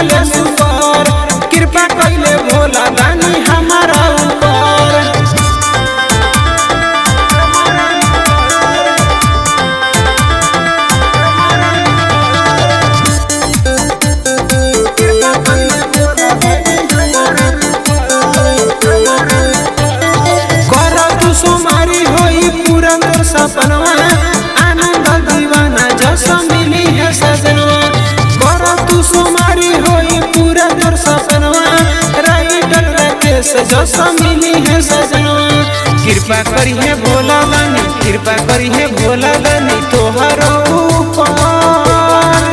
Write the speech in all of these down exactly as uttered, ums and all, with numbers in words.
दिहले सुपर, कृपा कइले भोला दानी हमारा ऊपर। कर तू सोमारी होई पूरा तोर सपनवा, आनंद दीवाना जस मिली है सजनवा। कर तू सोमारी होई पूरा तोर सपनवा, राइटर राकेश जस मिली है सजनवा। कृपा करी है भोला दानी, कृपा करी है भोला दानी तोहर ऊपर।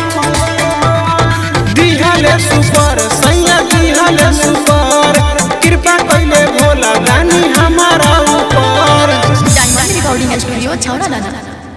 दिहले सुपर सैया दिहले सुपर, कृपा कइले भोला दानी हमारा ऊपर। डायमंड रिकॉर्डिंग स्टूडियो छौड़ा दाना।